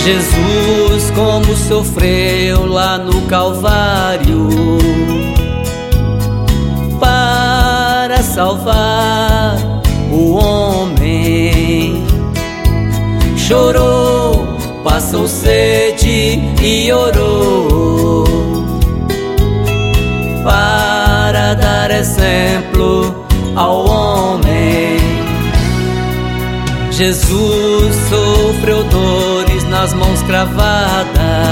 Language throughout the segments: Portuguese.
Jesus, como sofreu lá no Calvário para salvar o homem. Chorou, passou sede e orou para dar exemplo ao homem. Jesus sofreu dores nas mãos cravadas,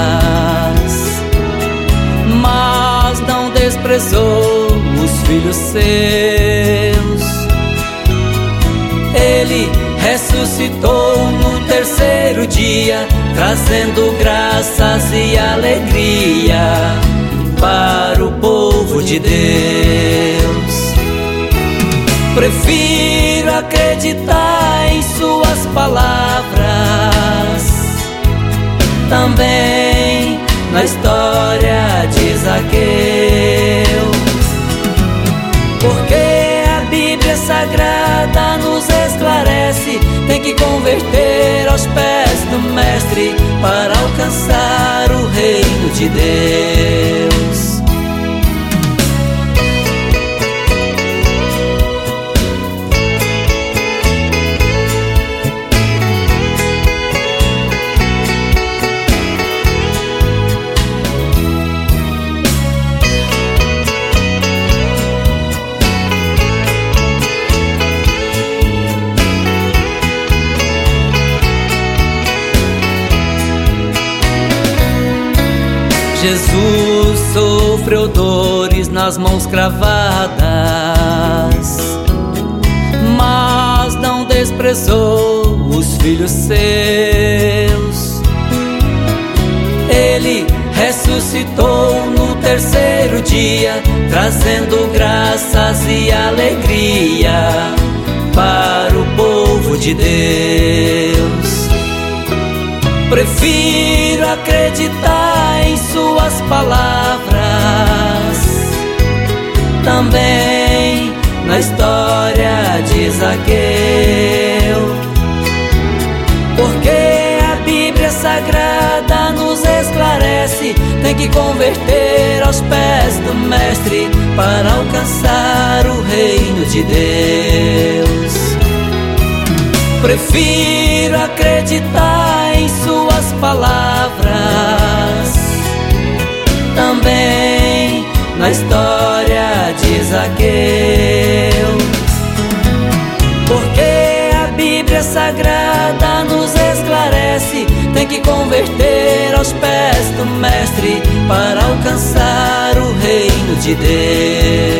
mas não desprezou os filhos seus. Ele ressuscitou no terceiro dia, trazendo graças e alegria para o povo de Deus. Prefiro acreditar em suas palavras, também na história de Zaqueu, porque a Bíblia Sagrada nos esclarece. Tem que converter aos pés do Mestre para alcançar o reino de Deus. Jesus sofreu dores nas mãos cravadas, mas não desprezou os filhos seus. Ele ressuscitou no terceiro dia, trazendo graças e alegria para o povo de Deus. Prefiro acreditar em suas palavras, também na história de Zaqueu, porque a Bíblia Sagrada nos esclarece. Tem que converter aos pés do Mestre para alcançar o reino de Deus. Prefiro acreditar em suas palavras, também na história de Zaqueu, porque a Bíblia Sagrada nos esclarece. Tem que converter aos pés do Mestre para alcançar o reino de Deus.